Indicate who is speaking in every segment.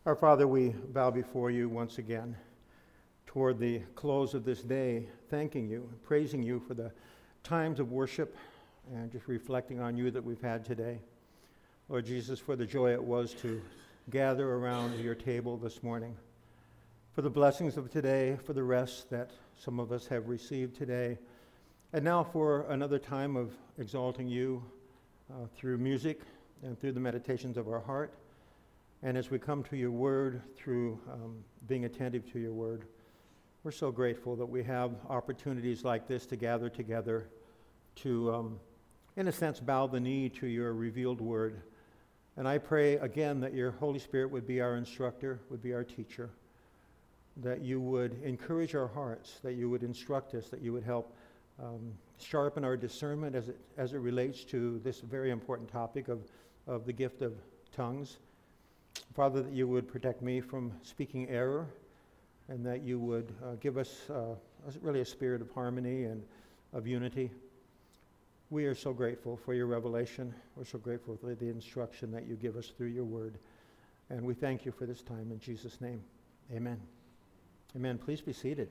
Speaker 1: Our Father, we bow before you once again toward the close of this day, thanking you, praising you for the times of worship and just reflecting on you that we've had today. Lord Jesus, for the joy it was to gather around your table this morning, for the blessings of today, for the rest that some of us have received today, and now for another time of exalting you through music and through the meditations of our heart. And as we come to your word through being attentive to your word, we're so grateful that we have opportunities like this to gather together to, in a sense, bow the knee to your revealed word. And I pray again that your Holy Spirit would be our instructor, would be our teacher, that you would encourage our hearts, that you would instruct us, that you would help sharpen our discernment as it relates to this very important topic of the gift of tongues. Father, that you would protect me from speaking error, and that you would give us really a spirit of harmony and of unity. We are so grateful for your revelation. We're so grateful for the instruction that you give us through your word. And we thank you for this time in Jesus' name. Amen. Amen. Please be seated.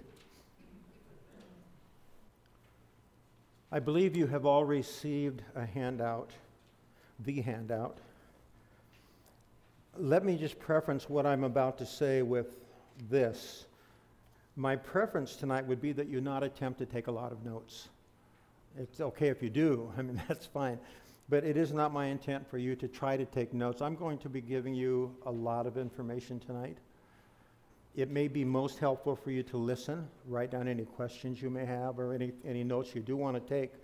Speaker 1: I believe you have all received a handout, the handout. Let me just preference what I'm about to say with this. My preference tonight would be that you not attempt to take a lot of notes. It's okay if you do. I mean, that's fine. But it is not my intent for you to try to take notes. I'm going to be giving you a lot of information tonight. It may be most helpful for you to listen, write down any questions you may have or any notes you do want to take.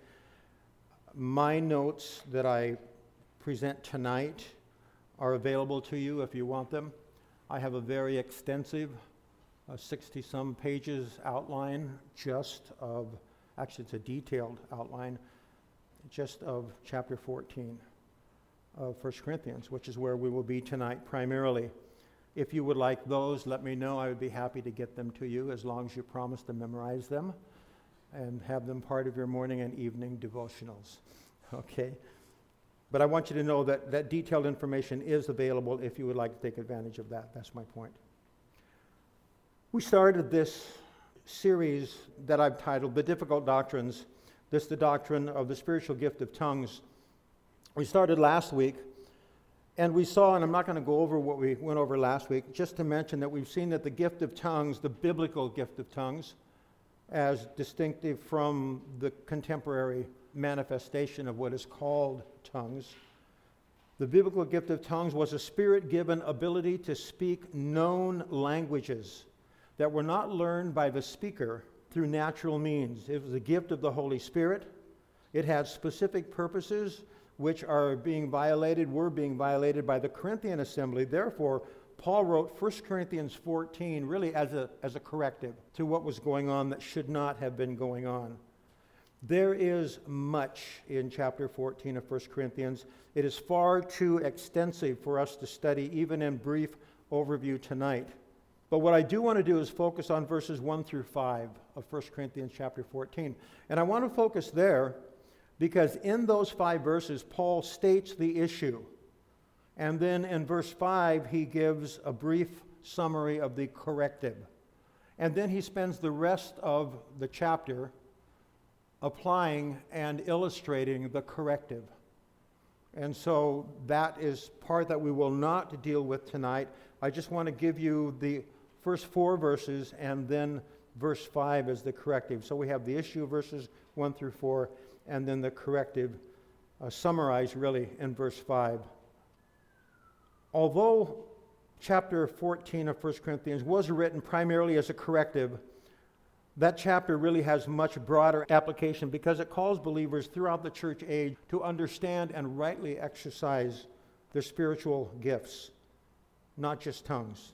Speaker 1: My notes that I present tonight are available to you if you want them. I have a very extensive 60-some pages outline actually it's a detailed outline, just of chapter 14 of 1 Corinthians, which is where we will be tonight primarily. If you would like those, let me know. I would be happy to get them to you as long as you promise to memorize them and have them part of your morning and evening devotionals. Okay? But I want you to know that detailed information is available if you would like to take advantage of that. That's my point. We started this series that I've titled The Difficult Doctrines, the doctrine of the spiritual gift of tongues. We started last week, and we saw, and I'm not going to go over what we went over last week, just to mention that we've seen that the gift of tongues, the biblical gift of tongues, as distinctive from the contemporary manifestation of what is called tongues. The biblical gift of tongues was a spirit-given ability to speak known languages that were not learned by the speaker through natural means. It was a gift of the Holy Spirit. It had specific purposes which were being violated by the Corinthian assembly. Therefore, Paul wrote 1 Corinthians 14 really as a corrective to what was going on that should not have been going on. There is much in chapter 14 of 1 Corinthians. It is far too extensive for us to study, even in brief overview tonight. But what I do want to do is focus on verses 1 through 5 of 1 Corinthians chapter 14. And I want to focus there because in those 5 verses, Paul states the issue. And then in verse 5, he gives a brief summary of the corrective. And then he spends the rest of the chapter applying and illustrating the corrective. And so that is part that we will not deal with tonight. I just want to give you the first 4 verses and then verse 5 as the corrective. So we have the issue, verses 1 through 4, and then the corrective summarized really in verse 5. Although chapter 14 of 1 Corinthians was written primarily as a corrective, that chapter really has much broader application because it calls believers throughout the church age to understand and rightly exercise their spiritual gifts, not just tongues.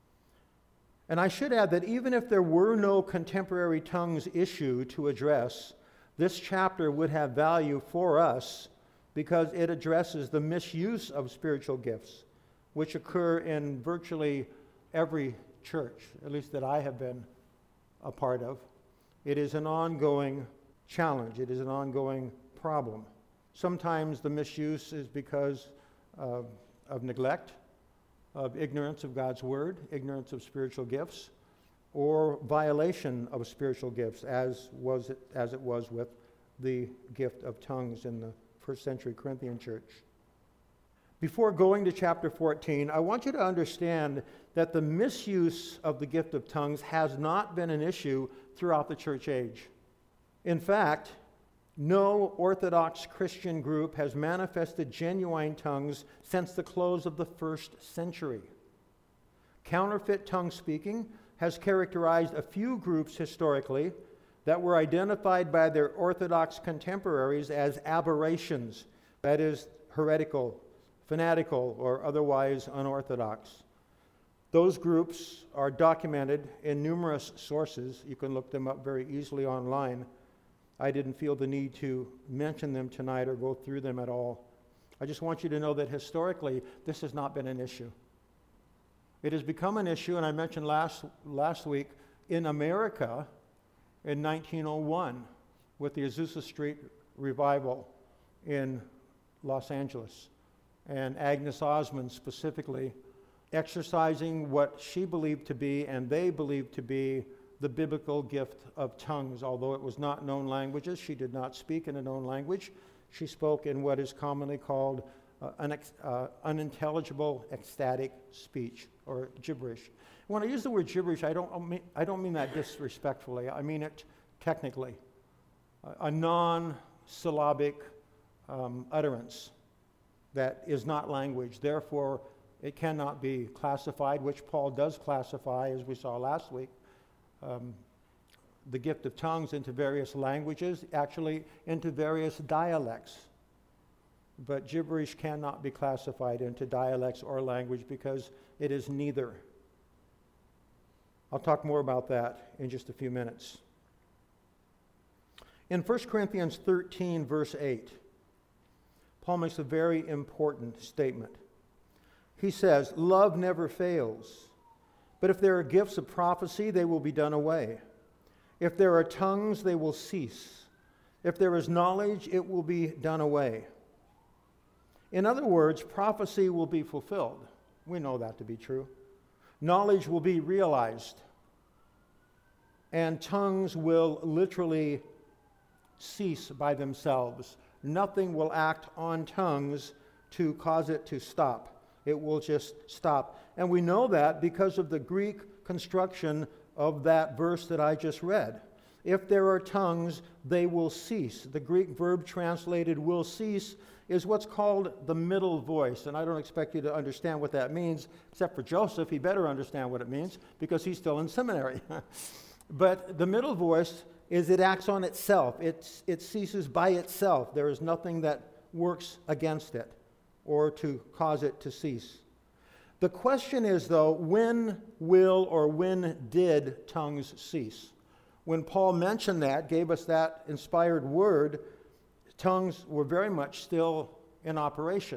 Speaker 1: And I should add that even if there were no contemporary tongues issue to address, this chapter would have value for us because it addresses the misuse of spiritual gifts, which occur in virtually every church, at least that I have been a part of. It is an ongoing challenge. It is an ongoing problem. Sometimes the misuse is because of neglect. of ignorance of God's word, ignorance of spiritual gifts, or violation of spiritual gifts, as it was with the gift of tongues in the first century Corinthian church. Before going to chapter 14, I want you to understand that the misuse of the gift of tongues has not been an issue throughout the church age. In fact, no Orthodox Christian group has manifested genuine tongues since the close of the first century. Counterfeit tongue speaking has characterized a few groups historically that were identified by their Orthodox contemporaries as aberrations, that is, heretical, fanatical, or otherwise unorthodox. Those groups are documented in numerous sources. You can look them up very easily online. I didn't feel the need to mention them tonight or go through them at all. I just want you to know that historically, this has not been an issue. It has become an issue, and I mentioned last week, in America in 1901 with the Azusa Street revival in Los Angeles. And Agnes Osmond specifically exercising what she believed to be, and they believed to be, the biblical gift of tongues. Although it was not known languages, she did not speak in a known language. She spoke in what is commonly called unintelligible ecstatic speech, or gibberish. When I use the word gibberish, I don't mean that disrespectfully. I mean it technically. A non-syllabic utterance that is not language. Therefore, it cannot be classified, which Paul does classify, as we saw last week, the gift of tongues into various languages, actually into various dialects. But gibberish cannot be classified into dialects or language because it is neither. I'll talk more about that in just a few minutes. In 1 Corinthians 13, verse 8, Paul makes a very important statement. He says, "Love never fails, but if there are gifts of prophecy, they will be done away. If there are tongues, they will cease. If there is knowledge, it will be done away." In other words, prophecy will be fulfilled. We know that to be true. Knowledge will be realized. And tongues will literally cease by themselves. Nothing will act on tongues to cause it to stop. It will just stop. And we know that because of the Greek construction of that verse that I just read. If there are tongues, they will cease. The Greek verb translated will cease is what's called the middle voice. And I don't expect you to understand what that means, except for Joseph. He better understand what it means because he's still in seminary. But the middle voice is it acts on itself. It ceases by itself. There is nothing that works against it or to cause it to cease. The question is, though, when will or when did tongues cease? When Paul mentioned that, gave us that inspired word, tongues were very much still in operation.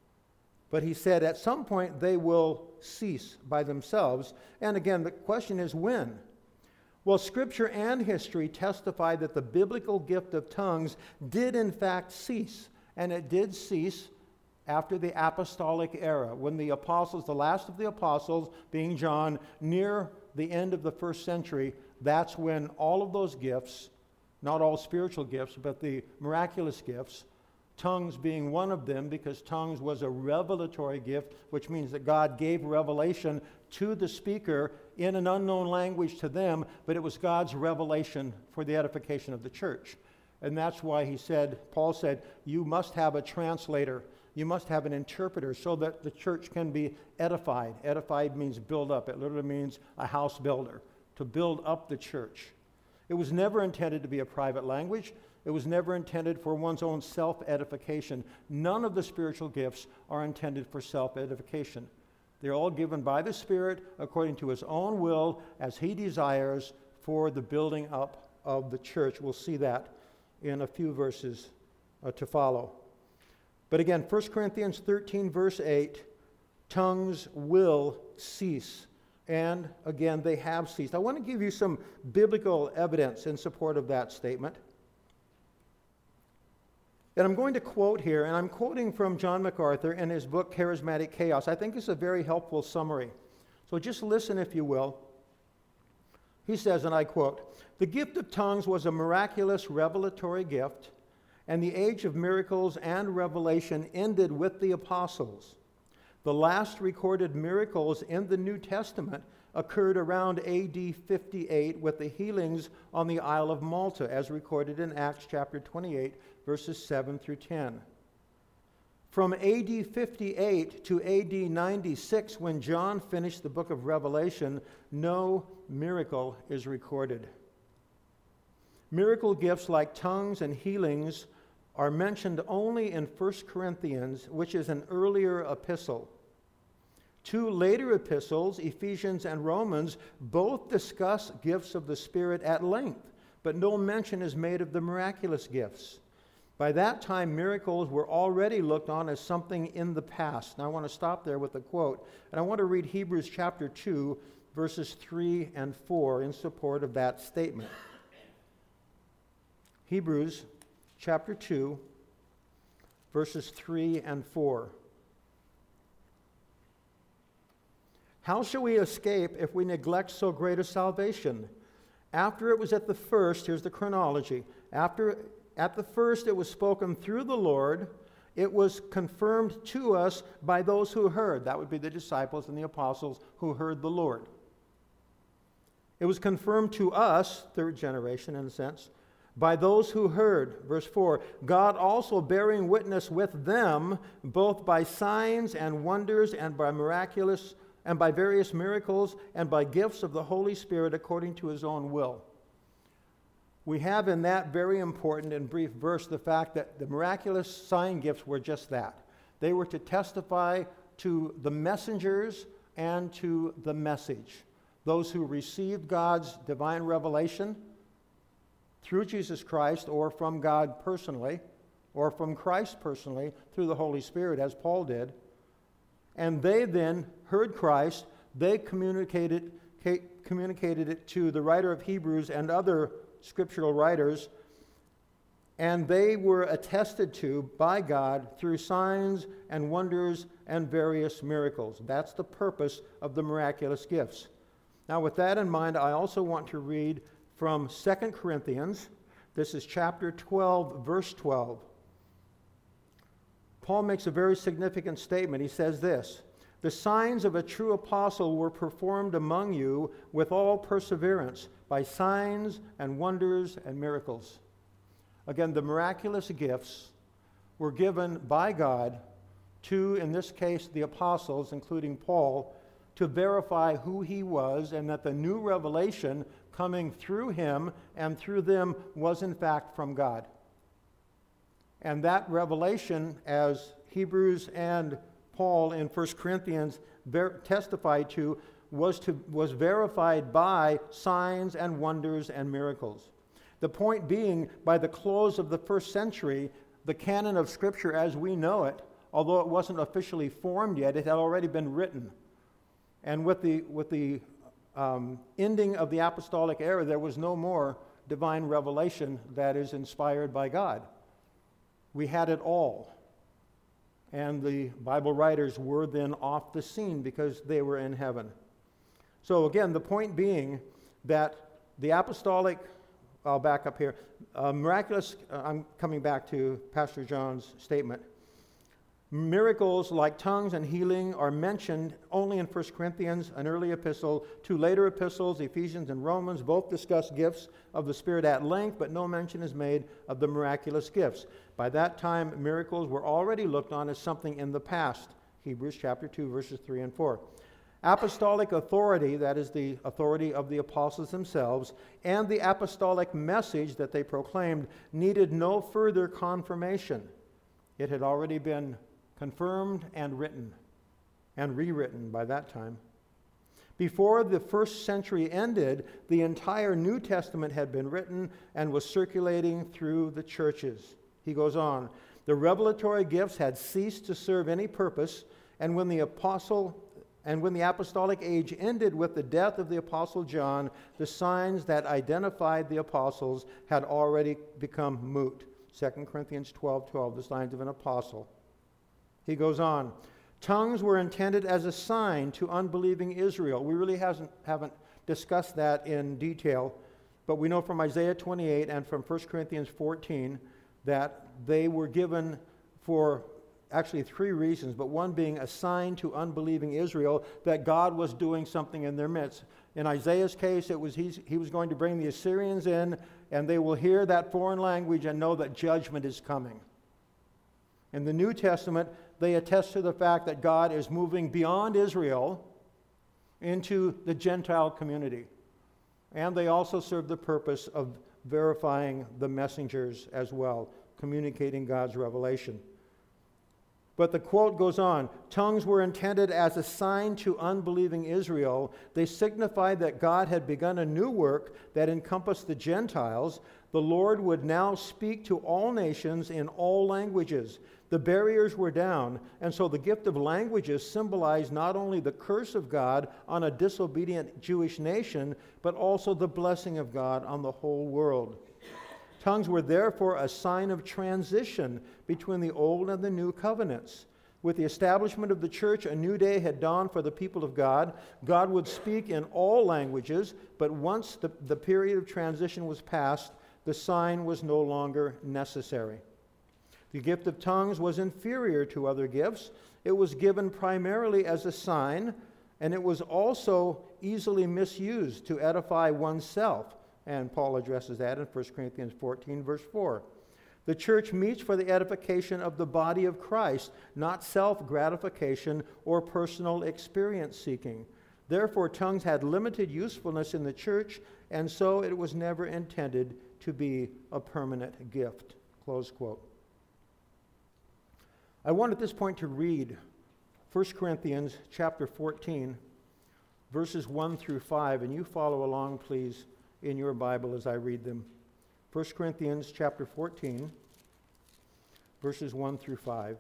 Speaker 1: But he said at some point they will cease by themselves. And again, the question is when? Well, Scripture and history testify that the biblical gift of tongues did in fact cease. And it did cease after the apostolic era, when the apostles, the last of the apostles, being John, near the end of the first century, that's when all of those gifts, not all spiritual gifts, but the miraculous gifts, tongues being one of them, because tongues was a revelatory gift, which means that God gave revelation to the speaker in an unknown language to them, but it was God's revelation for the edification of the church. And that's why Paul said, you must have a translator. You must have an interpreter so that the church can be edified. Edified means build up. It literally means a house builder, to build up the church. It was never intended to be a private language. It was never intended for one's own self-edification. None of the spiritual gifts are intended for self-edification. They're all given by the Spirit according to His own will as He desires for the building up of the church. We'll see that in a few verses to follow. But again, 1 Corinthians 13, verse 8, tongues will cease. And again, they have ceased. I want to give you some biblical evidence in support of that statement. And I'm going to quote here, and I'm quoting from John MacArthur in his book, Charismatic Chaos. I think it's a very helpful summary. So just listen, if you will. He says, and I quote, "The gift of tongues was a miraculous revelatory gift, and the age of miracles and revelation ended with the apostles. The last recorded miracles in the New Testament occurred around AD 58 with the healings on the Isle of Malta, as recorded in Acts chapter 28, verses 7 through 10. From AD 58 to AD 96, when John finished the book of Revelation, no miracle is recorded. Miracle gifts like tongues and healings are mentioned only in 1 Corinthians, which is an earlier epistle. Two later epistles, Ephesians and Romans, both discuss gifts of the Spirit at length, but no mention is made of the miraculous gifts. By that time, miracles were already looked on as something in the past." Now I want to stop there with a quote, and I want to read Hebrews chapter 2, verses 3 and 4 in support of that statement. Hebrews chapter 2, verses 3 and 4. "How shall we escape if we neglect so great a salvation? After it was at the first," here's the chronology, "at the first it was spoken through the Lord, it was confirmed to us by those who heard." That would be the disciples and the apostles who heard the Lord. "It was confirmed to us," third generation in a sense, "by those who heard." Verse 4, "God also bearing witness with them, both by signs and wonders and by various miracles and by gifts of the Holy Spirit according to his own will." We have in that very important and brief verse the fact that the miraculous sign gifts were just that. They were to testify to the messengers and to the message. Those who received God's divine revelation through Jesus Christ, or from God personally, or from Christ personally through the Holy Spirit, as Paul did. And they then heard Christ. They communicated it to the writer of Hebrews and other scriptural writers, and they were attested to by God through signs and wonders and various miracles. That's the purpose of the miraculous gifts. Now, with that in mind, I also want to read from 2 Corinthians. This is chapter 12, verse 12. Paul makes a very significant statement. He says this: "The signs of a true apostle were performed among you with all perseverance, by signs and wonders and miracles." Again, the miraculous gifts were given by God to, in this case, the apostles, including Paul, to verify who he was and that the new revelation coming through him and through them was in fact from God. And that revelation, as Hebrews and Paul in 1 Corinthians testified to, was verified by signs and wonders and miracles. The point being, by the close of the first century, the canon of Scripture as we know it, although it wasn't officially formed yet, it had already been written. And with the ending of the apostolic era, there was no more divine revelation that is inspired by God. We had it all. And the Bible writers were then off the scene because they were in heaven. So again, the point being that the apostolic, I'll back up here, miraculous, I'm coming back to Pastor John's statement. Miracles like tongues and healing are mentioned only in 1 Corinthians, an early epistle. Two later epistles, Ephesians and Romans, both discuss gifts of the Spirit at length, but no mention is made of the miraculous gifts. By that time, miracles were already looked on as something in the past. Hebrews chapter 2, verses 3 and 4. Apostolic authority, that is the authority of the apostles themselves, and the apostolic message that they proclaimed needed no further confirmation. It had already been confirmed and written and rewritten by that time. Before the first century ended, the entire New Testament had been written and was circulating through the churches. He goes on, the revelatory gifts had ceased to serve any purpose, and when the apostolic age ended with the death of the apostle John, the signs that identified the apostles had already become moot. 2 Corinthians 12:12, the signs of an apostle. He goes on, tongues were intended as a sign to unbelieving Israel. We really haven't discussed that in detail, but we know from Isaiah 28 and from 1 Corinthians 14 that they were given for actually three reasons, but one being a sign to unbelieving Israel that God was doing something in their midst. In Isaiah's case, it was he was going to bring the Assyrians in, and they will hear that foreign language and know that judgment is coming. In the New Testament, they attest to the fact that God is moving beyond Israel into the Gentile community. And they also serve the purpose of verifying the messengers as well, communicating God's revelation. But the quote goes on, tongues were intended as a sign to unbelieving Israel. They signified that God had begun a new work that encompassed the Gentiles. The Lord would now speak to all nations in all languages. The barriers were down, and so the gift of languages symbolized not only the curse of God on a disobedient Jewish nation, but also the blessing of God on the whole world. Tongues were therefore a sign of transition between the old and the new covenants. With the establishment of the church, a new day had dawned for the people of God. God would speak in all languages, but once the period of transition was past, the sign was no longer necessary. The gift of tongues was inferior to other gifts. It was given primarily as a sign, and it was also easily misused to edify oneself. And Paul addresses that in 1 Corinthians 14, verse 4. The church meets for the edification of the body of Christ, not self-gratification or personal experience seeking. Therefore, tongues had limited usefulness in the church, and so it was never intended to be a permanent gift. Close quote. I want at this point to read 1 Corinthians chapter 14, verses 1 through 5, and you follow along, please, in your Bible as I read them. 1 Corinthians chapter 14, verses 1 through 5.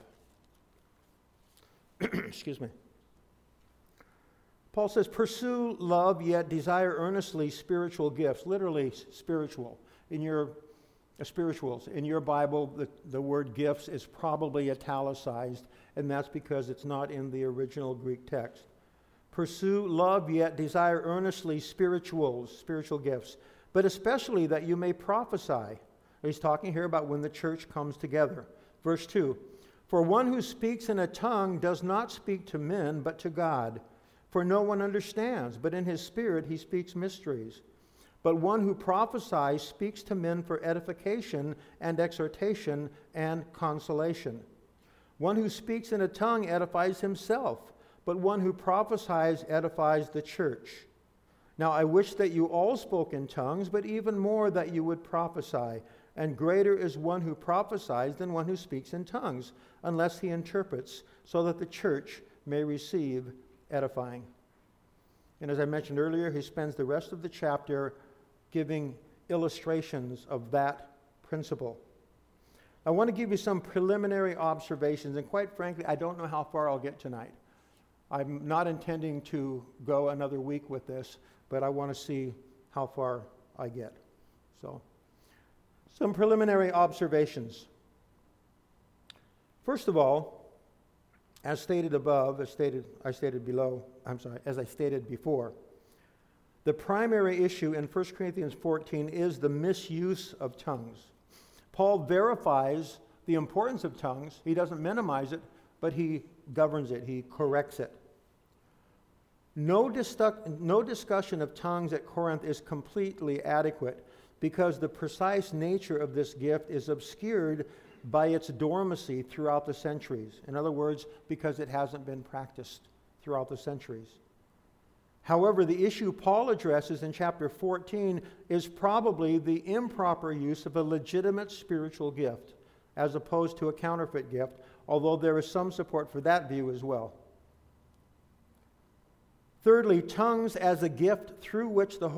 Speaker 1: Excuse me. Paul says, pursue love, yet desire earnestly spiritual gifts. Literally spiritual. Spirituals. In your Bible, the word gifts is probably italicized, and that's because it's not in the original Greek text. Pursue love, yet desire earnestly spiritual gifts, but especially that you may prophesy. He's talking here about when the church comes together. Verse 2, for one who speaks in a tongue does not speak to men, but to God. For no one understands, but in his spirit he speaks mysteries. But one who prophesies speaks to men for edification and exhortation and consolation. One who speaks in a tongue edifies himself, but one who prophesies edifies the church. Now I wish that you all spoke in tongues, but even more that you would prophesy. And greater is one who prophesies than one who speaks in tongues, unless he interprets, so that the church may receive edifying. And as I mentioned earlier, he spends the rest of the chapter giving illustrations of that principle. I want to give you some preliminary observations, and quite frankly, I don't know how far I'll get tonight. I'm not intending to go another week with this, but I want to see how far I get. So, some preliminary observations. First of all, as stated above, as I stated before, the primary issue in 1 Corinthians 14 is the misuse of tongues. Paul verifies the importance of tongues. He doesn't minimize it, but he governs it. He corrects it. No discussion of tongues at Corinth is completely adequate because the precise nature of this gift is obscured by its dormancy throughout the centuries. In other words, because it hasn't been practiced throughout the centuries. However, the issue Paul addresses in chapter 14 is probably the improper use of a legitimate spiritual gift, as opposed to a counterfeit gift, although there is some support for that view as well. Thirdly, tongues was a gift through which the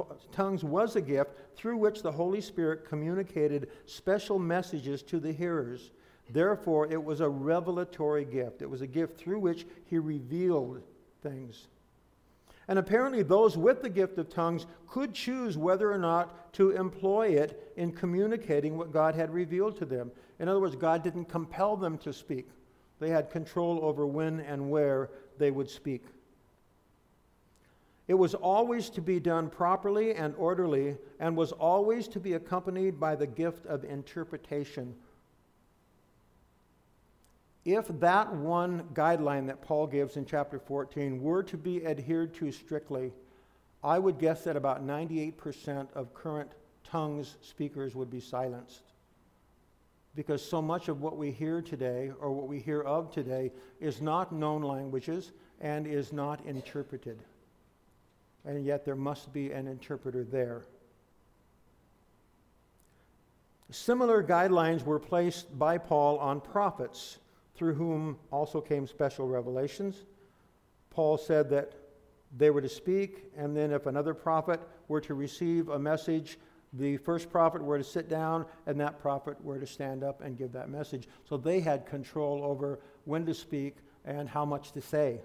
Speaker 1: Holy Spirit communicated special messages to the hearers. Therefore, it was a revelatory gift. It was a gift through which he revealed things. And apparently those with the gift of tongues could choose whether or not to employ it in communicating what God had revealed to them. In other words, God didn't compel them to speak. They had control over when and where they would speak. It was always to be done properly and orderly, and was always to be accompanied by the gift of interpretation. If that one guideline that Paul gives in chapter 14 were to be adhered to strictly, I would guess that about 98% of current tongues speakers would be silenced. Because so much of what we hear today, or what we hear of today, is not known languages and is not interpreted. And yet there must be an interpreter there. Similar guidelines were placed by Paul on prophets, through whom also came special revelations. Paul said that they were to speak, and then if another prophet were to receive a message, the first prophet were to sit down, and that prophet were to stand up and give that message. So they had control over when to speak and how much to say.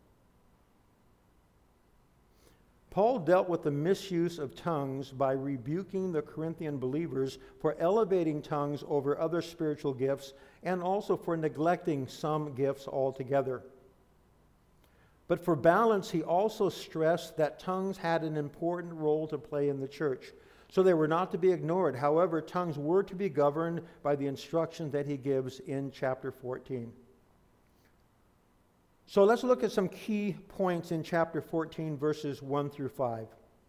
Speaker 1: Paul dealt with the misuse of tongues by rebuking the Corinthian believers for elevating tongues over other spiritual gifts, and also for neglecting some gifts altogether. But for balance, he also stressed that tongues had an important role to play in the church, so they were not to be ignored. However, tongues were to be governed by the instructions that he gives in chapter 14. So let's look at some key points in chapter 14, verses 1 through 5.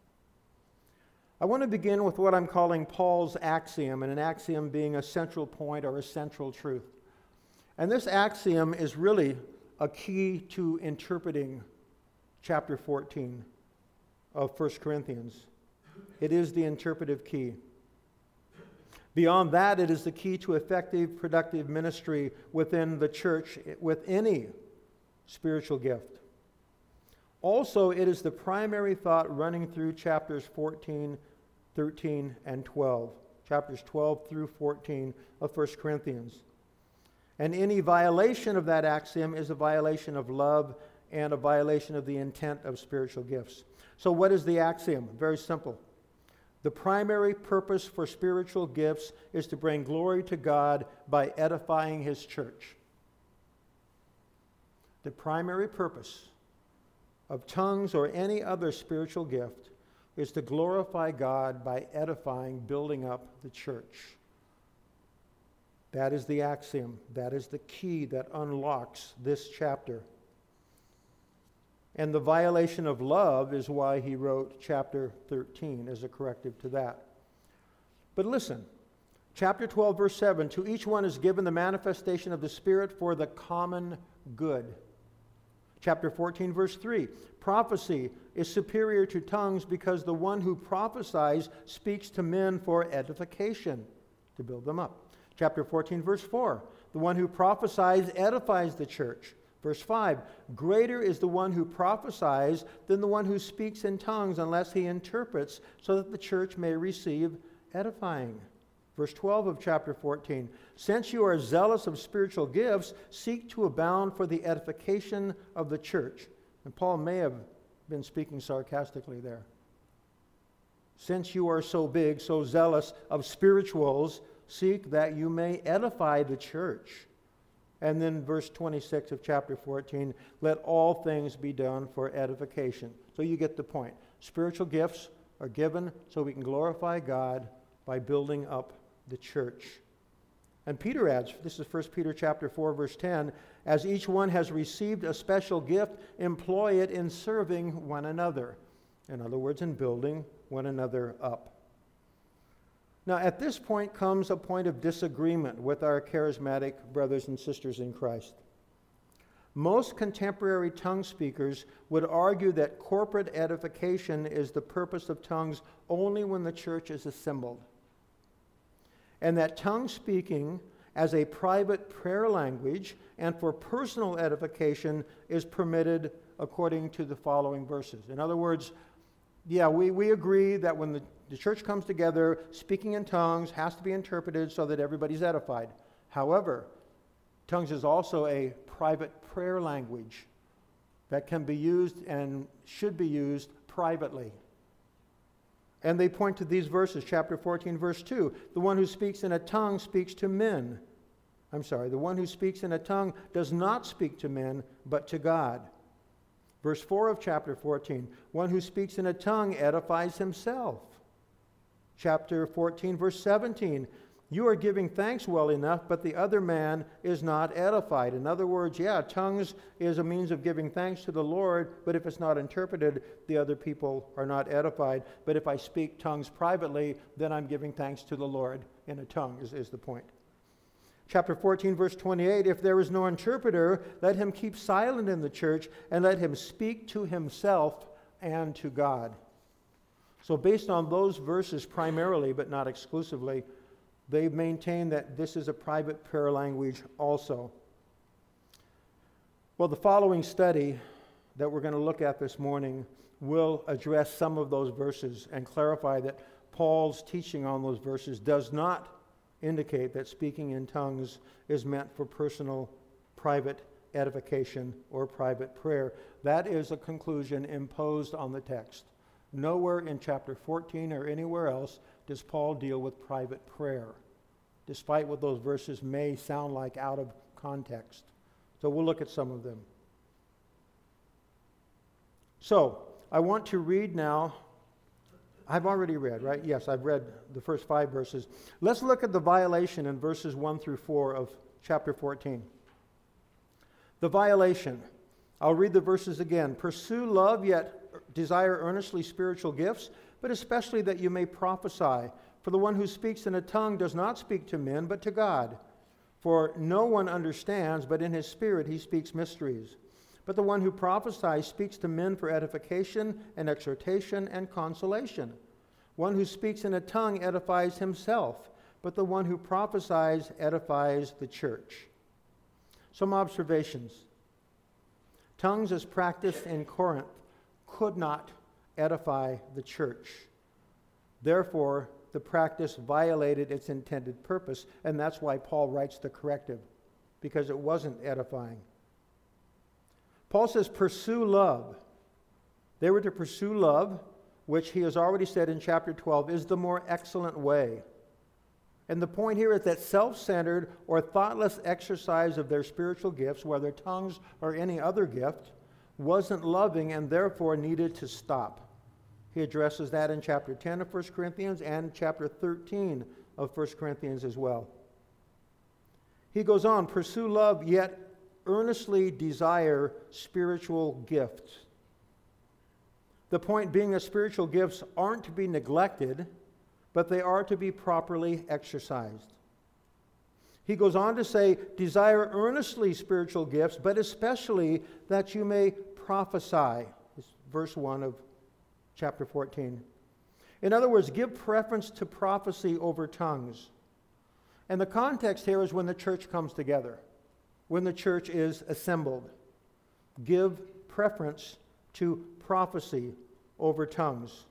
Speaker 1: I want to begin with what I'm calling Paul's axiom, and an axiom being a central point or a central truth. And this axiom is really a key to interpreting chapter 14 of 1 Corinthians. It is the interpretive key. Beyond that, it is the key to effective, productive ministry within the church with any spiritual gift. Also, it is the primary thought running through chapters 14, 13, and 12. Chapters 12 through 14 of 1 Corinthians. And any violation of that axiom is a violation of love and a violation of the intent of spiritual gifts. So what is the axiom? Very simple. The primary purpose for spiritual gifts is to bring glory to God by edifying His church. The primary purpose of tongues or any other spiritual gift is to glorify God by edifying, building up the church. That is the axiom. That is the key that unlocks this chapter. And the violation of love is why he wrote chapter 13 as a corrective to that. But listen, chapter 12, verse 7, to each one is given the manifestation of the Spirit for the common good. Chapter 14, verse 3, prophecy is superior to tongues because the one who prophesies speaks to men for edification, to build them up. Chapter 14, verse 4, the one who prophesies edifies the church. Verse 5, greater is the one who prophesies than the one who speaks in tongues unless he interprets, so that the church may receive edifying. Verse 12 of chapter 14, since you are zealous of spiritual gifts, seek to abound for the edification of the church. And Paul may have been speaking sarcastically there. Since you are so big, so zealous of spirituals, seek that you may edify the church. And then verse 26 of chapter 14, let all things be done for edification. So you get the point. Spiritual gifts are given so we can glorify God by building up the church. And Peter adds, this is 1 Peter chapter 4, verse 10, as each one has received a special gift, employ it in serving one another. In other words, in building one another up. Now, at this point comes a point of disagreement with our charismatic brothers and sisters in Christ. Most contemporary tongue speakers would argue that corporate edification is the purpose of tongues only when the church is assembled, and that tongue speaking as a private prayer language and for personal edification is permitted according to the following verses. In other words, yeah, we agree that when the church comes together, speaking in tongues has to be interpreted so that everybody's edified. However, tongues is also a private prayer language that can be used and should be used privately. And they point to these verses, chapter 14, verse 2. The one who speaks in a tongue speaks to men. The one who speaks in a tongue does not speak to men, but to God. Verse 4 of chapter 14. One who speaks in a tongue edifies himself. Chapter 14, verse 17. You are giving thanks well enough, but the other man is not edified. In other words, tongues is a means of giving thanks to the Lord, but if it's not interpreted, the other people are not edified. But if I speak tongues privately, then I'm giving thanks to the Lord in a tongue, is the point. Chapter 14, verse 28, if there is no interpreter, let him keep silent in the church, and let him speak to himself and to God. So based on those verses primarily, but not exclusively, they maintain that this is a private prayer language also. Well, the following study that we're going to look at this morning will address some of those verses and clarify that Paul's teaching on those verses does not indicate that speaking in tongues is meant for personal, private edification or private prayer. That is a conclusion imposed on the text. Nowhere in chapter 14 or anywhere else does Paul deal with private prayer, despite what those verses may sound like out of context. So we'll look at some of them. So I want to read now. I've already read, right? Yes, I've read the first 5 verses. Let's look at the violation in verses 1 through 4 of chapter 14. The violation. I'll read the verses again. Pursue love, yet desire earnestly spiritual gifts, but especially that you may prophesy. For the one who speaks in a tongue does not speak to men, but to God. For no one understands, but in his spirit he speaks mysteries. But the one who prophesies speaks to men for edification and exhortation and consolation. One who speaks in a tongue edifies himself, but the one who prophesies edifies the church. Some observations. Tongues as practiced in Corinth could not edify the church. Therefore, the practice violated its intended purpose, and that's why Paul writes the corrective, because it wasn't edifying. Paul says, pursue love. They were to pursue love, which he has already said in chapter 12 is the more excellent way. And the point here is that self-centered or thoughtless exercise of their spiritual gifts, whether tongues or any other gift, wasn't loving and therefore needed to stop. He addresses that in chapter 10 of 1 Corinthians and chapter 13 of 1 Corinthians as well. He goes on, pursue love, yet earnestly desire spiritual gifts. The point being that spiritual gifts aren't to be neglected, but they are to be properly exercised. He goes on to say, desire earnestly spiritual gifts, but especially that you may prophesy. It's verse 1 of chapter 14. In other words, give preference to prophecy over tongues. And the context here is when the church comes together, when the church is assembled. Give preference to prophecy over tongues.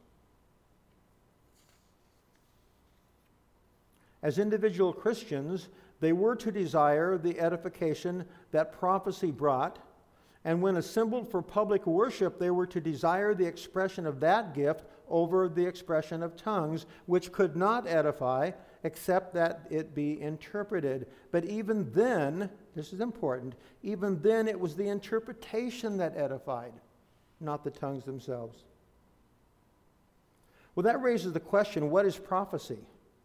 Speaker 1: As individual Christians, they were to desire the edification that prophecy brought, and when assembled for public worship, they were to desire the expression of that gift over the expression of tongues, which could not edify except that it be interpreted. But even then, this is important, even then it was the interpretation that edified, not the tongues themselves. Well, that raises the question, what is prophecy?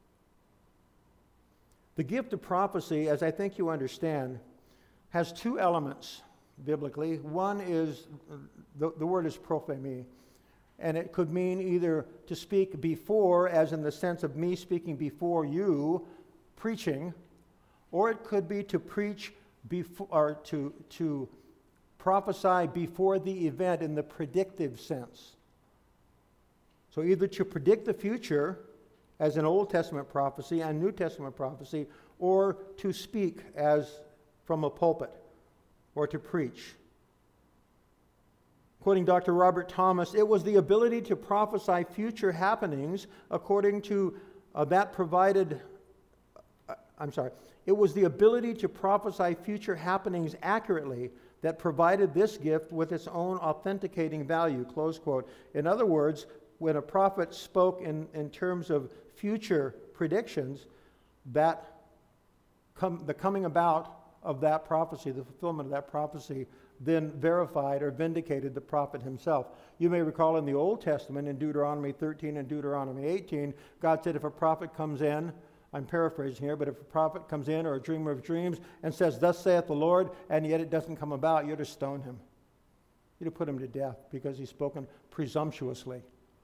Speaker 1: The gift of prophecy, as I think you understand, has 2 elements biblically. One is, the word is prophemi, and it could mean either to speak before, as in the sense of me speaking before you, preaching, or it could be to preach before, or to prophesy before the event in the predictive sense. So either to predict the future, as an Old Testament prophecy and New Testament prophecy, or to speak as from a pulpit, or to preach. Quoting Dr. Robert Thomas, it was the ability to prophesy future happenings according to it was the ability to prophesy future happenings accurately that provided this gift with its own authenticating value, close quote. In other words, when a prophet spoke in terms of future predictions, the coming about of that prophecy, the fulfillment of that prophecy, then verified or vindicated the prophet himself. You may recall in the Old Testament, in Deuteronomy 13 and Deuteronomy 18, God said if a prophet comes in, I'm paraphrasing here, but if a prophet comes in or a dreamer of dreams and says, "Thus saith the Lord," and yet it doesn't come about, you're to stone him. You're to put him to death because he's spoken presumptuously.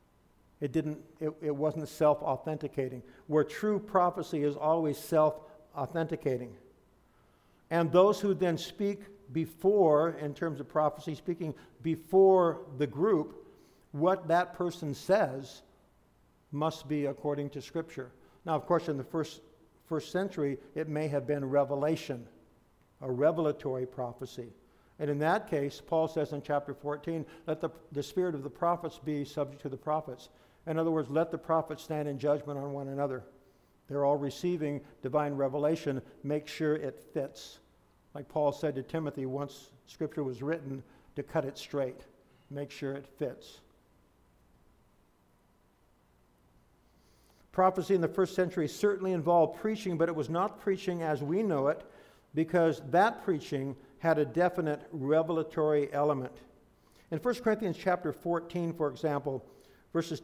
Speaker 1: It wasn't self-authenticating, where true prophecy is always self-authenticating. And those who then speak before, in terms of prophecy, speaking before the group, what that person says must be according to Scripture. Now, of course, in the first century, it may have been revelation, a revelatory prophecy. And in that case, Paul says in chapter 14, let the spirit of the prophets be subject to the prophets. In other words, let the prophets stand in judgment on one another. They're all receiving divine revelation. Make sure it fits. Like Paul said to Timothy once Scripture was written, to cut it straight. Make sure it fits. Prophecy in the first century certainly involved preaching, but it was not preaching as we know it, because that preaching had a definite revelatory element. In 1 Corinthians chapter 14, for example, verses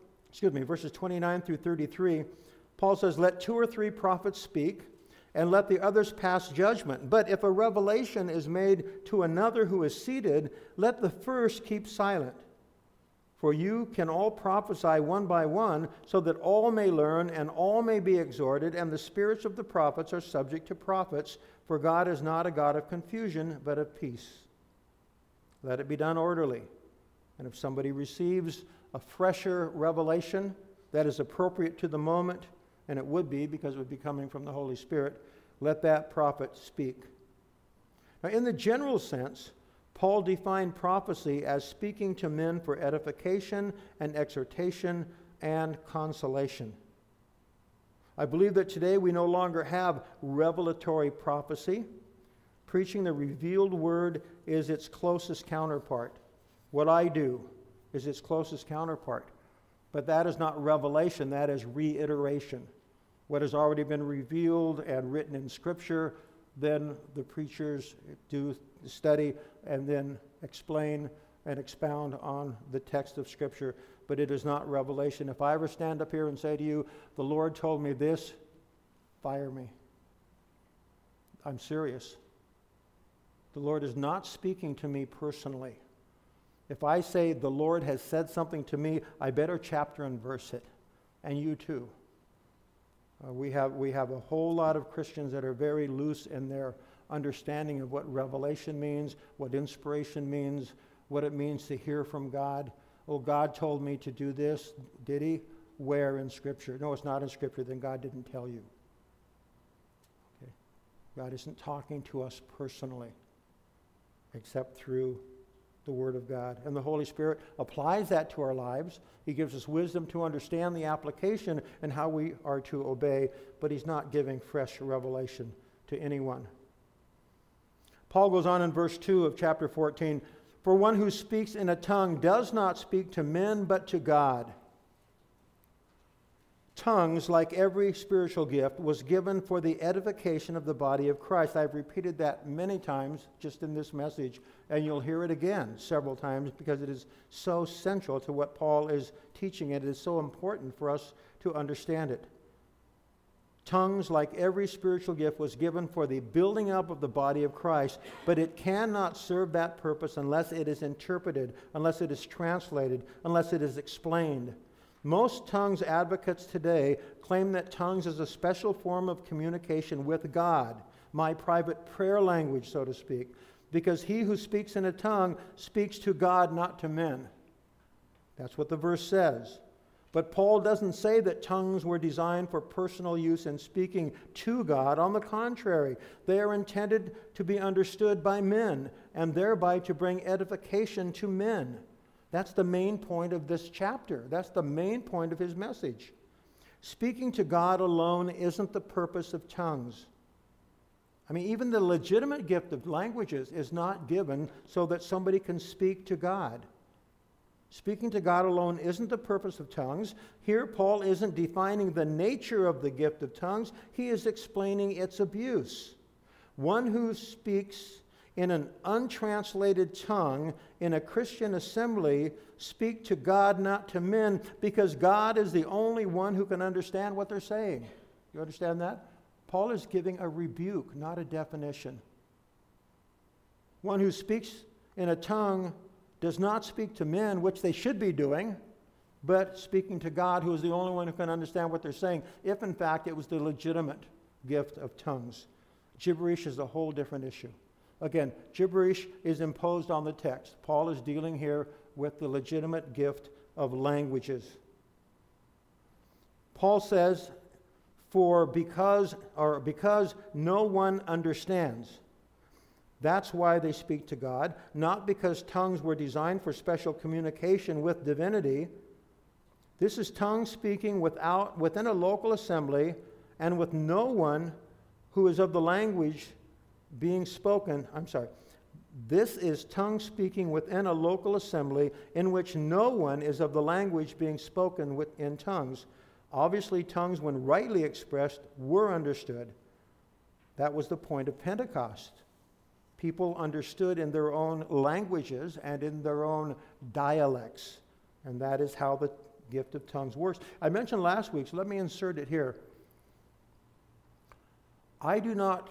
Speaker 1: 29 through 33, Paul says, "Let 2 or 3 prophets speak, and let the others pass judgment. But if a revelation is made to another who is seated, let the first keep silent. For you can all prophesy one by one, so that all may learn and all may be exhorted, and the spirits of the prophets are subject to prophets, for God is not a God of confusion, but of peace. Let it be done orderly. And if somebody receives a fresher revelation that is appropriate to the moment, and it would be because it would be coming from the Holy Spirit, let that prophet speak." Now, in the general sense, Paul defined prophecy as speaking to men for edification and exhortation and consolation. I believe that today we no longer have revelatory prophecy. Preaching the revealed word is its closest counterpart. What I do is its closest counterpart. But that is not revelation, that is reiteration. What has already been revealed and written in Scripture, then the preachers do study and then explain and expound on the text of Scripture. But it is not revelation. If I ever stand up here and say to you, "The Lord told me this," fire me. I'm serious. The Lord is not speaking to me personally. If I say the Lord has said something to me, I better chapter and verse it. And you too. We have a whole lot of Christians that are very loose in their understanding of what revelation means, what inspiration means, what it means to hear from God. Oh, God told me to do this. Did he? Where in Scripture? No, it's not in Scripture. Then God didn't tell you. Okay. God isn't talking to us personally, except through the Word of God. And the Holy Spirit applies that to our lives. He gives us wisdom to understand the application and how we are to obey, but he's not giving fresh revelation to anyone. Paul goes on in verse 2 of chapter 14, "For one who speaks in a tongue does not speak to men, but to God." Tongues, like every spiritual gift, was given for the edification of the body of Christ. I've repeated that many times just in this message, and you'll hear it again several times because it is so central to what Paul is teaching. It is so important for us to understand it. Tongues, like every spiritual gift, was given for the building up of the body of Christ, but it cannot serve that purpose unless it is interpreted, unless it is translated, unless it is explained. Most tongues advocates today claim that tongues is a special form of communication with God, my private prayer language, so to speak, because he who speaks in a tongue speaks to God, not to men. That's what the verse says. But Paul doesn't say that tongues were designed for personal use in speaking to God. On the contrary, they are intended to be understood by men and thereby to bring edification to men. That's the main point of this chapter. That's the main point of his message. Speaking to God alone isn't the purpose of tongues. I mean, even the legitimate gift of languages is not given so that somebody can speak to God. Speaking to God alone isn't the purpose of tongues. Here, Paul isn't defining the nature of the gift of tongues. He is explaining its abuse. One who speaks in an untranslated tongue in a Christian assembly speak to God, not to men, because God is the only one who can understand what they're saying. You understand that? Paul is giving a rebuke, not a definition. One who speaks in a tongue does not speak to men, which they should be doing, but speaking to God, who is the only one who can understand what they're saying, if in fact it was the legitimate gift of tongues. Gibberish is a whole different issue. Again, gibberish is imposed on the text. Paul is dealing here with the legitimate gift of languages. Paul says, because no one understands. That's why they speak to God, not because tongues were designed for special communication with divinity. This is tongue speaking within a local assembly and with no one who is of the language being spoken. This is tongue speaking within a local assembly in which no one is of the language being spoken in tongues. Obviously, tongues, when rightly expressed, were understood. That was the point of Pentecost. People understood in their own languages and in their own dialects. And that is how the gift of tongues works. I mentioned last week, so let me insert it here. I do not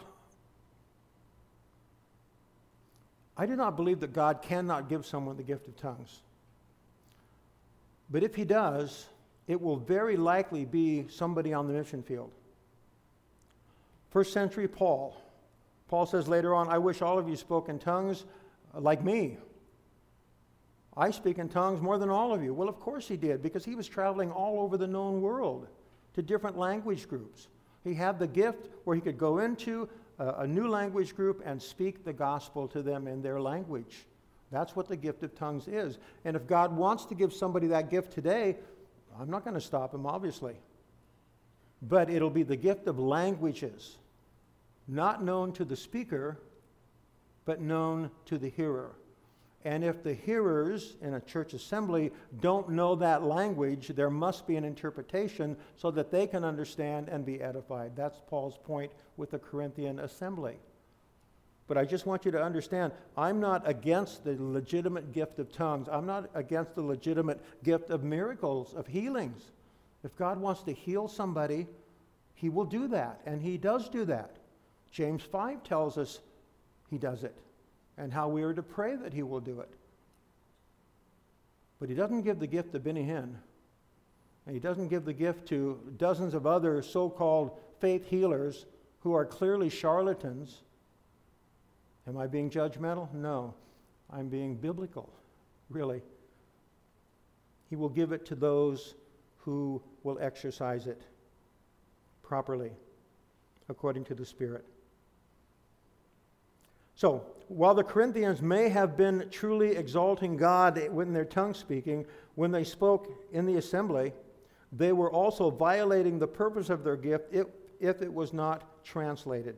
Speaker 1: believe that God cannot give someone the gift of tongues. But if he does, it will very likely be somebody on the mission field. First century Paul says later on, I wish all of you spoke in tongues like me. I speak in tongues more than all of you. Well, of course he did, because he was traveling all over the known world to different language groups. He had the gift where he could go into a new language group and speak the gospel to them in their language. That's what the gift of tongues is. And if God wants to give somebody that gift today, I'm not going to stop him, obviously. But it'll be the gift of languages, not known to the speaker, but known to the hearer. And if the hearers in a church assembly don't know that language, there must be an interpretation so that they can understand and be edified. That's Paul's point with the Corinthian assembly. But I just want you to understand, I'm not against the legitimate gift of tongues. I'm not against the legitimate gift of miracles, of healings. If God wants to heal somebody, he will do that, and he does do that. James 5 tells us he does it, and how we are to pray that he will do it. But he doesn't give the gift to Benny Hinn, and he doesn't give the gift to dozens of other so-called faith healers who are clearly charlatans. Am I being judgmental? No. I'm being biblical, really. He will give it to those who will exercise it properly, according to the Spirit. So, while the Corinthians may have been truly exalting God when their tongue speaking, when they spoke in the assembly, they were also violating the purpose of their gift if it was not translated.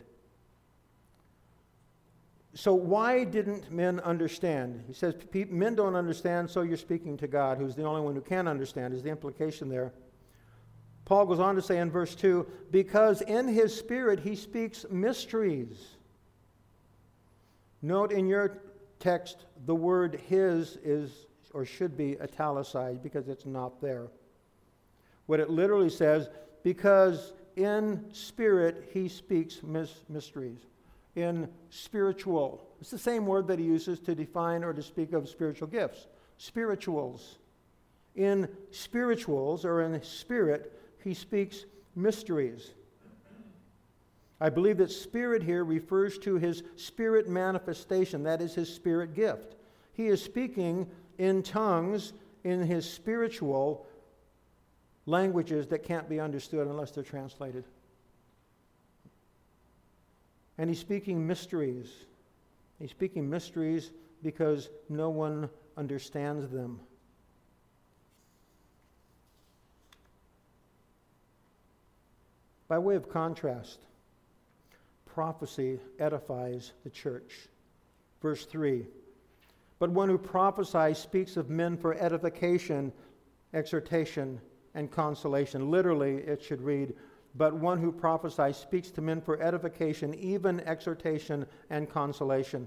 Speaker 1: So why didn't men understand? He says, men don't understand, so you're speaking to God, who's the only one who can understand, is the implication there. Paul goes on to say in verse 2, because in his Spirit he speaks mysteries. Note in your text, the word his is, or should be, italicized because it's not there. What it literally says, because in Spirit he speaks mysteries. In spiritual. It's the same word that he uses to define or to speak of spiritual gifts. Spirituals. In spirituals, or in spirit, he speaks mysteries. I believe that spirit here refers to his spirit manifestation. That is his spirit gift. He is speaking in tongues in his spiritual languages that can't be understood unless they're translated. And he's speaking mysteries. He's speaking mysteries because no one understands them. By way of contrast, prophecy edifies the church. Verse 3, but one who prophesies speaks of men for edification, exhortation, and consolation. Literally, it should read, but one who prophesies speaks to men for edification, even exhortation and consolation.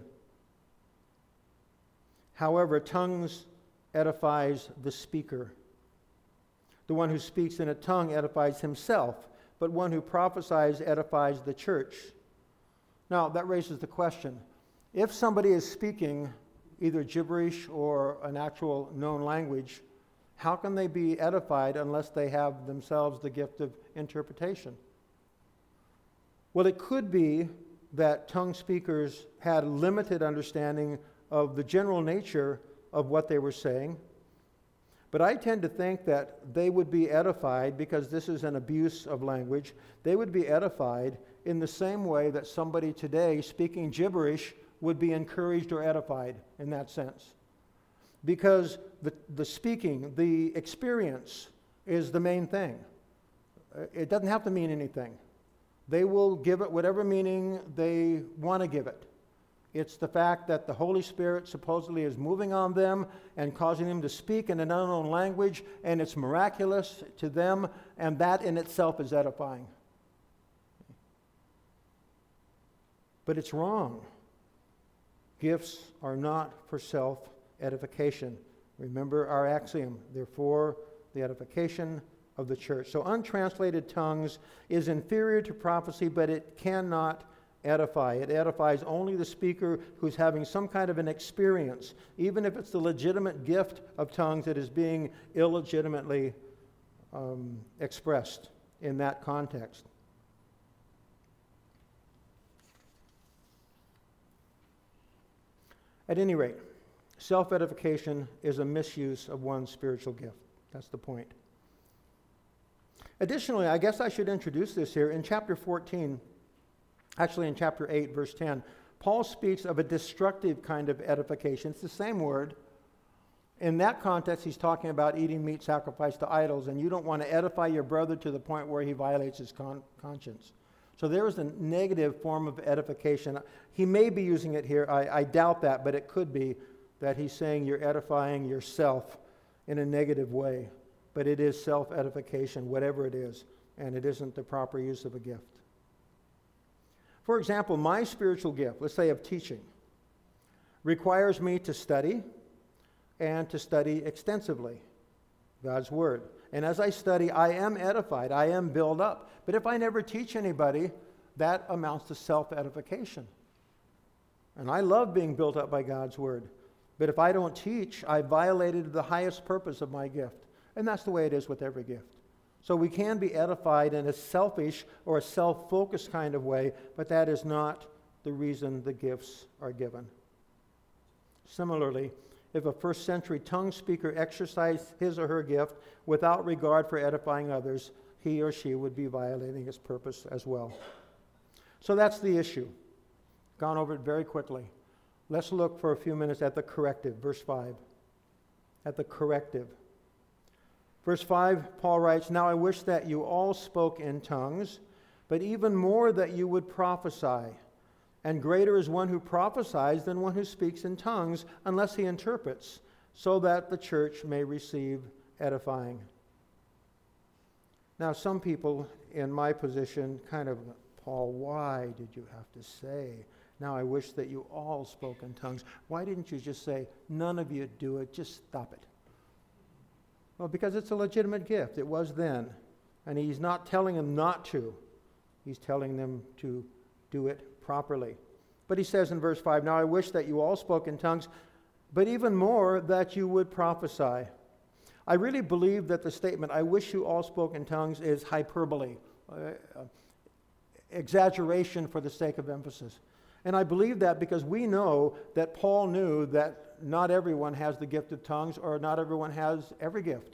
Speaker 1: However, tongues edifies the speaker. The one who speaks in a tongue edifies himself, but one who prophesies edifies the church. Now, that raises the question, if somebody is speaking either gibberish or an actual known language, how can they be edified unless they have themselves the gift of interpretation? Well, it could be that tongue speakers had limited understanding of the general nature of what they were saying, but I tend to think that they would be edified, because this is an abuse of language, they would be edified in the same way that somebody today speaking gibberish would be encouraged or edified in that sense. Because the speaking, the experience is the main thing. It doesn't have to mean anything. They will give it whatever meaning they want to give it. It's the fact that the Holy Spirit supposedly is moving on them and causing them to speak in an unknown language, and it's miraculous to them, and that in itself is edifying. But it's wrong. Gifts are not for self-edification. Remember our axiom, they're for the edification of the church. So untranslated tongues is inferior to prophecy, but it cannot edify. It edifies only the speaker who's having some kind of an experience, even if it's the legitimate gift of tongues that is being illegitimately expressed in that context. At any rate, self-edification is a misuse of one's spiritual gift. That's the point. Additionally, I guess I should introduce this here. In chapter 14, actually in chapter 8, verse 10, Paul speaks of a destructive kind of edification. It's the same word. In that context, he's talking about eating meat sacrificed to idols, and you don't want to edify your brother to the point where he violates his conscience. So there is a negative form of edification. He may be using it here. I doubt that, but it could be that he's saying you're edifying yourself in a negative way. But it is self-edification, whatever it is, and it isn't the proper use of a gift. For example, my spiritual gift, let's say of teaching, requires me to study, and to study extensively God's Word. And as I study, I am edified, I am built up. But if I never teach anybody, that amounts to self-edification. And I love being built up by God's Word. But if I don't teach, I violated the highest purpose of my gift. And that's the way it is with every gift. So we can be edified in a selfish or a self-focused kind of way, but that is not the reason the gifts are given. Similarly, if a first century tongue speaker exercised his or her gift without regard for edifying others, he or she would be violating its purpose as well. So that's the issue. Gone over it very quickly. Let's look for a few minutes at the corrective, verse 5. At the corrective. Verse 5, Paul writes, "Now I wish that you all spoke in tongues, but even more that you would prophesy. And greater is one who prophesies than one who speaks in tongues, unless he interprets, so that the church may receive edifying." Now, some people in my position kind of, Paul, why did you have to say, "Now I wish that you all spoke in tongues"? Why didn't you just say, "None of you do it, just stop it"? Well, because it's a legitimate gift. It was then. And he's not telling them not to. He's telling them to do it properly. But he says in verse 5, "Now I wish that you all spoke in tongues, but even more that you would prophesy." I really believe that the statement, "I wish you all spoke in tongues," is hyperbole, exaggeration for the sake of emphasis. And I believe that because we know that Paul knew that not everyone has the gift of tongues, or not everyone has every gift.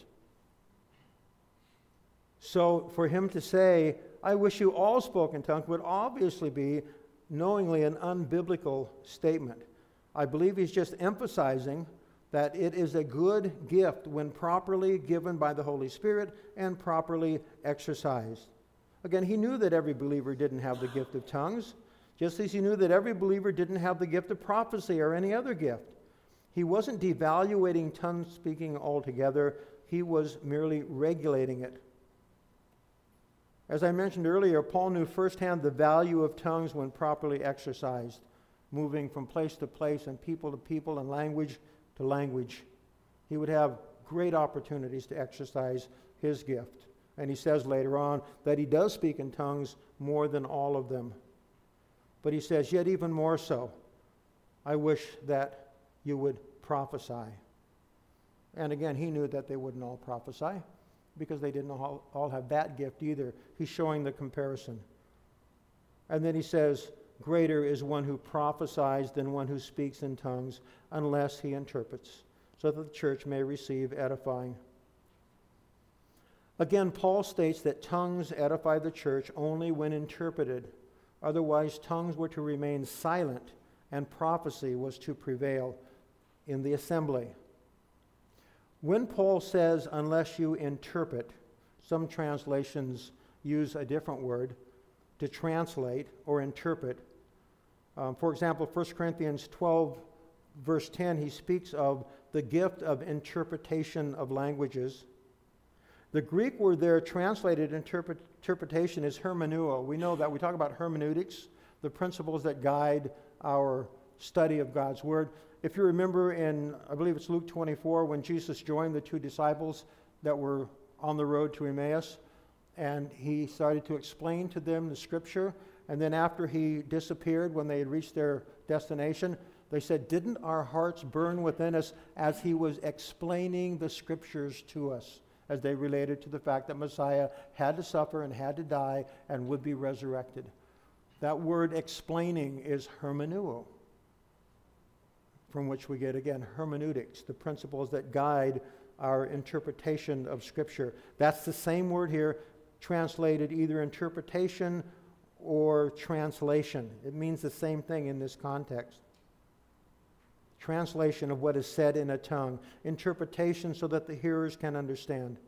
Speaker 1: So for him to say, "I wish you all spoke in tongues," would obviously be knowingly an unbiblical statement. I believe he's just emphasizing that it is a good gift when properly given by the Holy Spirit and properly exercised. Again, he knew that every believer didn't have the gift of tongues. Just as he knew that every believer didn't have the gift of prophecy or any other gift. He wasn't devaluating tongue speaking altogether. He was merely regulating it. As I mentioned earlier, Paul knew firsthand the value of tongues when properly exercised, moving from place to place and people to people and language to language. He would have great opportunities to exercise his gift. And he says later on that he does speak in tongues more than all of them. But he says, yet even more so, I wish that you would prophesy. And again, he knew that they wouldn't all prophesy because they didn't all have that gift either. He's showing the comparison. And then he says, greater is one who prophesies than one who speaks in tongues unless he interprets, so that the church may receive edifying. Again, Paul states that tongues edify the church only when interpreted. Otherwise, tongues were to remain silent and prophecy was to prevail in the assembly. When Paul says, unless you interpret, some translations use a different word to translate or interpret. For example, 1 Corinthians 12, verse 10, he speaks of the gift of interpretation of languages. The Greek word there translated interpretation is hermeneuo. We know that. We talk about hermeneutics, the principles that guide our study of God's Word. If you remember in, I believe it's Luke 24, when Jesus joined the two disciples that were on the road to Emmaus, and he started to explain to them the Scripture, and then after he disappeared, when they had reached their destination, they said, didn't our hearts burn within us as he was explaining the Scriptures to us, as they related to the fact that Messiah had to suffer and had to die and would be resurrected? That word explaining is hermeneuo, from which we get, again, hermeneutics, the principles that guide our interpretation of Scripture. That's the same word here, translated either interpretation or translation. It means the same thing in this context. Translation of what is said in a tongue. Interpretation so that the hearers can understand.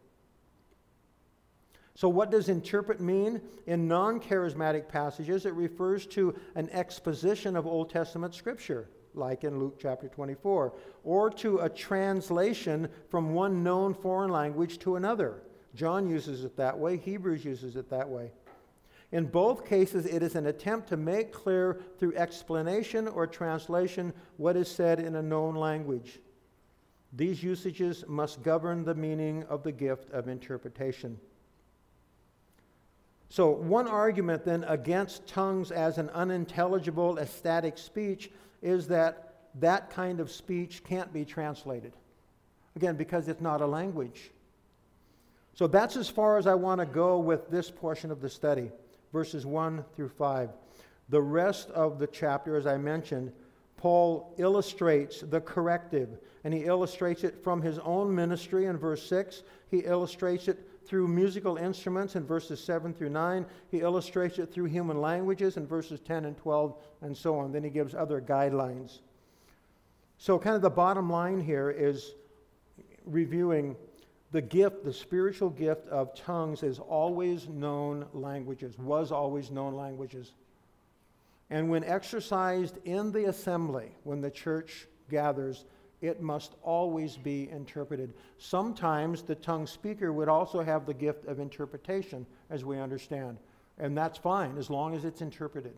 Speaker 1: So what does interpret mean? In non-charismatic passages, it refers to an exposition of Old Testament Scripture, like in Luke chapter 24, or to a translation from one known foreign language to another. John uses it that way. Hebrews uses it that way. In both cases, it is an attempt to make clear through explanation or translation what is said in a known language. These usages must govern the meaning of the gift of interpretation. So, one argument then against tongues as an unintelligible, ecstatic speech is that that kind of speech can't be translated. Again, because it's not a language. So that's as far as I want to go with this portion of the study, verses 1 through 5. The rest of the chapter, as I mentioned, Paul illustrates the corrective, and he illustrates it from his own ministry in verse 6. He illustrates it through musical instruments in verses 7 through 9. He illustrates it through human languages in verses 10 and 12, and so on. Then he gives other guidelines. So kind of the bottom line here is reviewing the gift, the spiritual gift of tongues is always known languages, was always known languages. And when exercised in the assembly, when the church gathers, it must always be interpreted. Sometimes the tongue speaker would also have the gift of interpretation, as we understand. And that's fine, as long as it's interpreted.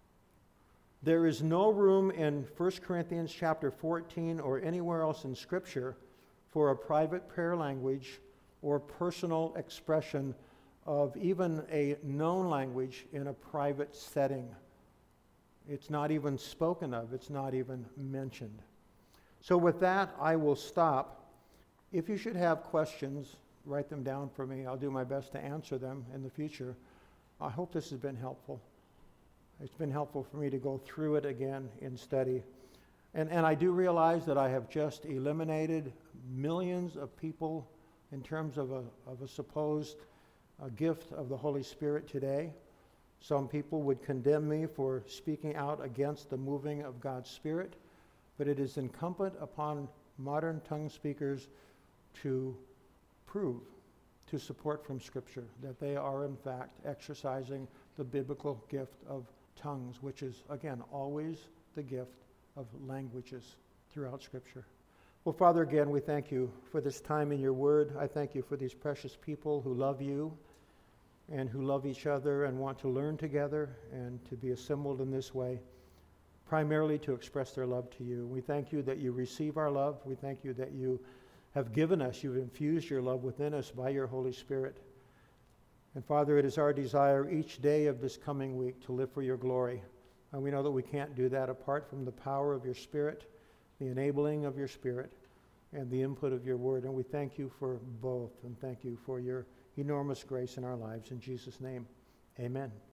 Speaker 1: There is no room in 1 Corinthians chapter 14 or anywhere else in Scripture for a private prayer language or personal expression of even a known language in a private setting. It's not even spoken of. It's not even mentioned. So with that, I will stop. If you should have questions, write them down for me. I'll do my best to answer them in the future. I hope this has been helpful. It's been helpful for me to go through it again in study. And I do realize that I have just eliminated millions of people in terms of a supposed gift of the Holy Spirit today. Some people would condemn me for speaking out against the moving of God's Spirit, but it is incumbent upon modern tongue speakers to prove, to support from Scripture, that they are in fact exercising the biblical gift of tongues, which is, again, always the gift of languages throughout Scripture. Well, Father, again, we thank you for this time in your word. I thank you for these precious people who love you and who love each other and want to learn together and to be assembled in this way, primarily to express their love to you. We thank you that you receive our love. We thank you that you have given us, you've infused your love within us by your Holy Spirit. And Father, it is our desire each day of this coming week to live for your glory. And we know that we can't do that apart from the power of your Spirit, the enabling of your Spirit, and the input of your word. And we thank you for both, and thank you for your enormous grace in our lives. In Jesus' name, amen.